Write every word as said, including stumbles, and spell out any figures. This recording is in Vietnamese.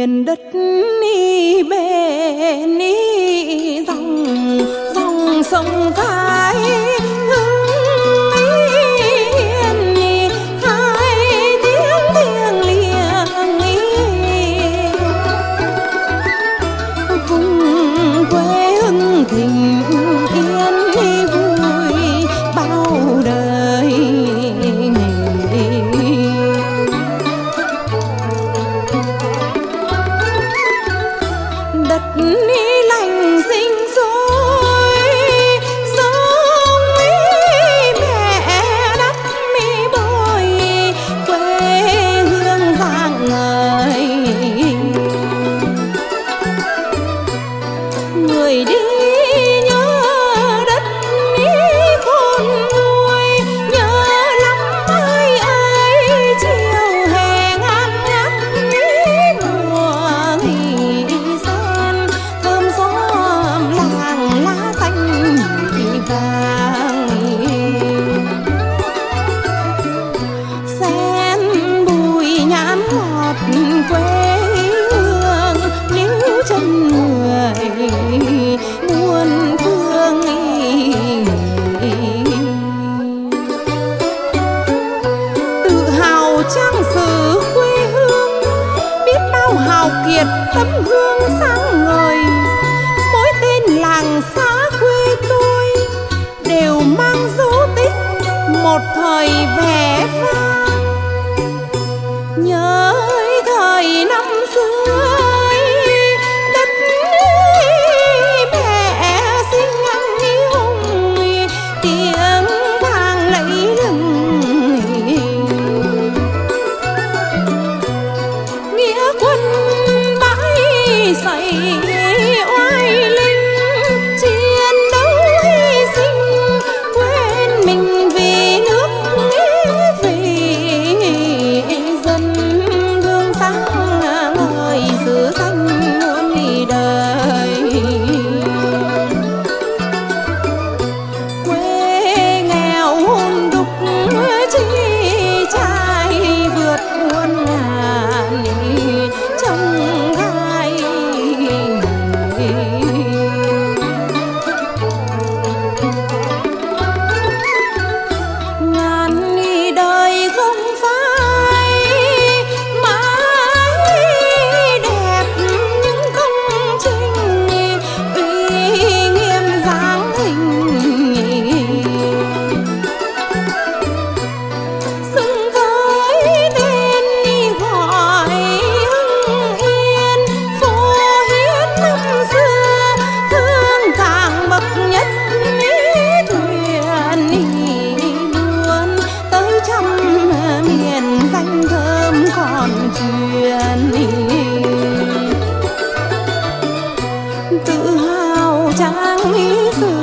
miền đất ni bên ni dòng dòng sông cái trang sử quê hương, biết bao hào kiệt tấm gương sáng ngời. Mỗi tên làng xã quê tôi đều mang dấu tích một thời vẻ vang. Nhớ thời năm xưa đất mẹ sinh anh hùng, tiếng vang lẫy lừng dậy oai linh, chiến đấu hy sinh quên mình vì nước vì dân, gương sáng ngời xứ xanh muôn đời. Quê nghèo hôn đúc chi trai vượt muôn ngàn trong tự hào trang lý sử